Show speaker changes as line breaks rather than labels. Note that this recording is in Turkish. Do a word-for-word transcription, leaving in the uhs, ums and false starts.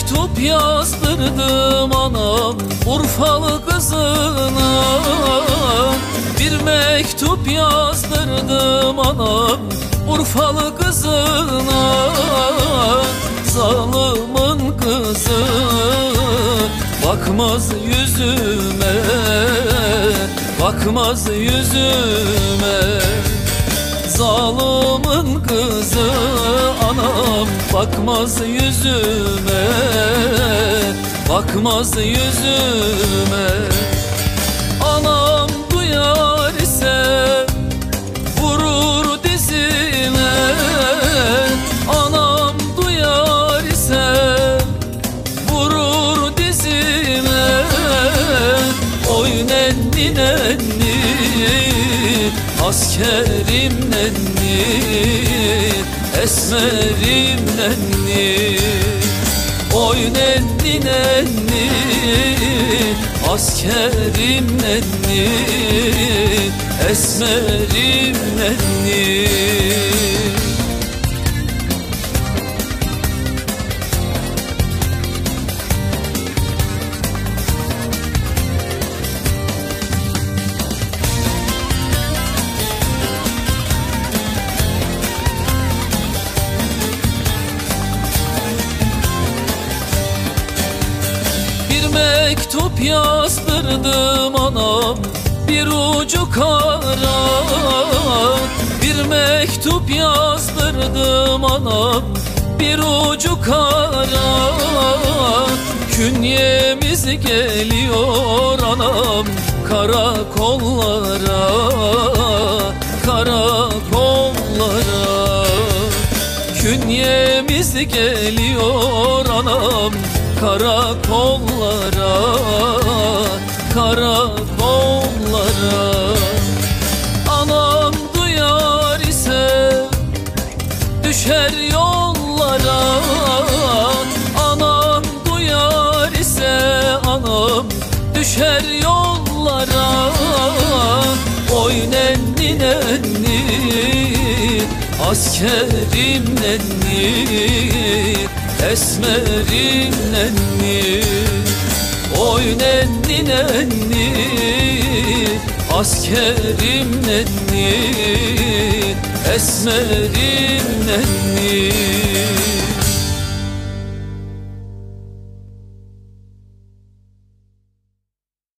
mektup yazdırdım anam Urfalı kızına. Bir mektup yazdırdım anam Urfalı kızına. Zalımın kızı bakmaz yüzüme, bakmaz yüzüme. Zalımın kızı anam bakmaz yüzüme, bakmaz yüzüme. Anam duyar ise vurur dizime. Anam duyar ise vurur dizime. Oy nenni nenni askerim nenni, esmerim nenni. Oy nenni nenni askerim nenni, esmerim nenni. Mektup yazdırdım anam bir ucu kara. Bir mektup yazdırdım anam bir ucu kara. Künyemiz geliyor anam karakollara, karakollara. Künyemiz geliyor anam karakollara, karakollara. Anam duyar ise düşer yollara. Anam duyar ise anam düşer yollara. Oy nenni nenni askerim nenni, esmerim nenni. Oy nenni nenni askerim nenni, esmerim nenni.